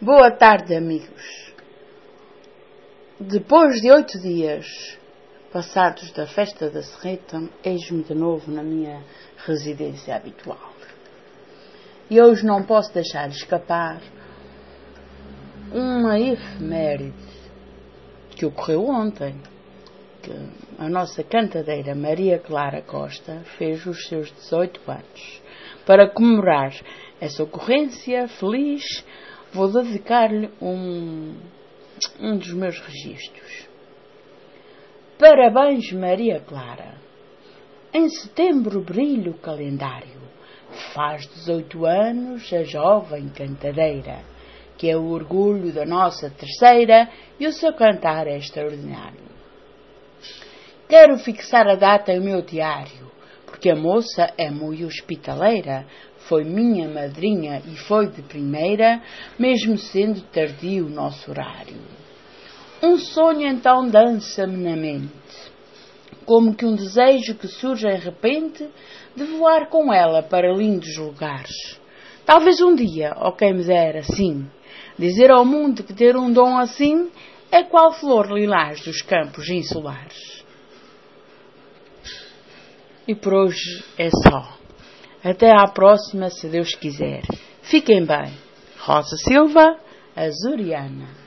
Boa tarde, amigos. Depois de 8 dias passados da festa da Serreta, eis-me de novo na minha residência habitual. E hoje não posso deixar escapar uma efeméride que ocorreu ontem, que a nossa cantadeira Maria Clara Costa fez os seus 18 anos. Para comemorar essa ocorrência feliz, vou dedicar-lhe um dos meus registros. Parabéns, Maria Clara. Em setembro brilha o calendário. Faz 18 anos a jovem cantadeira, que é o orgulho da nossa terceira, e o seu cantar é extraordinário. Quero fixar a data em meu diário, porque a moça é muito hospitaleira, foi minha madrinha e foi de primeira, mesmo sendo tardio o nosso horário. Um sonho então dança-me na mente, como que um desejo que surge em repente de voar com ela para lindos lugares. Talvez um dia, ou quem me dera assim, dizer ao mundo que ter um dom assim é qual flor lilás dos campos insulares. E por hoje é só. Até à próxima, se Deus quiser. Fiquem bem. Rosa Silva, Azuriana.